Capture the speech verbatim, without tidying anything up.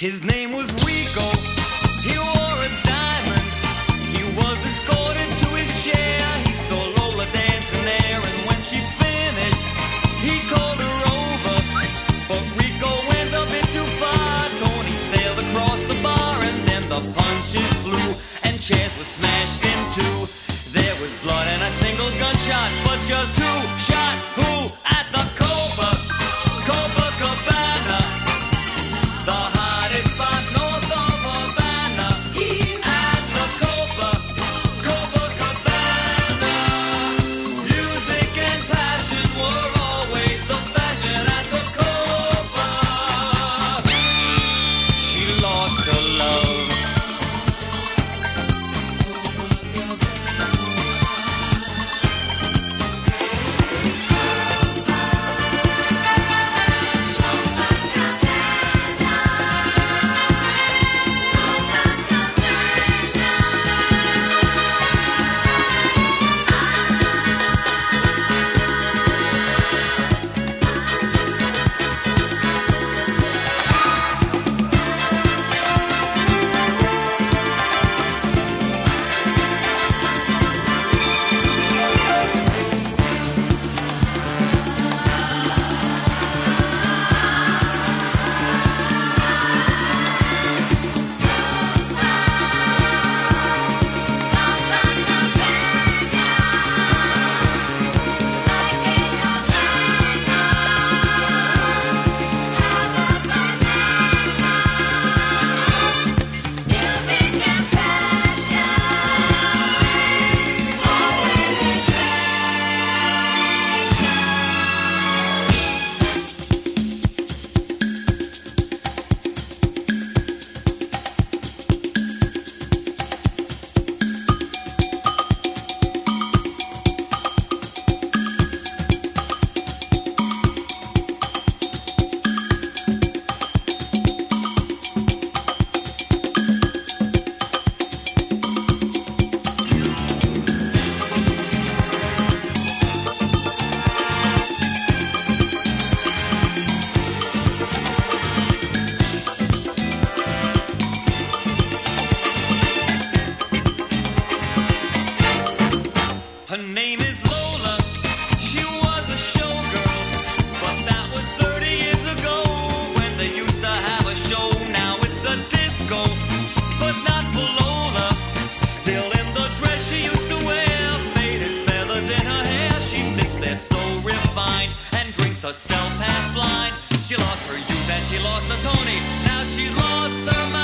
His name was Rico. He wore a diamond. He was escorted to his chair. He saw Lola dancing there, and when she finished, he called her over. But Rico went a bit too far. Tony sailed across the bar, and then the punches flew, and chairs were smashed in two. There was blood and a single gunshot, but just who shot who at the Copa, Copa Cabana, the hottest spot north of Havana. At the Copa, Copa Cabana, music and passion were always the fashion at the Copa. She lost her love. Her name is Lola. She was a showgirl, but that was thirty years ago when they used to have a show. Now it's a disco, but not for Lola. Still in the dress she used to wear, faded feathers in her hair. She sits there so refined and drinks herself half blind. She lost her youth and she lost her Tony. Now she's lost her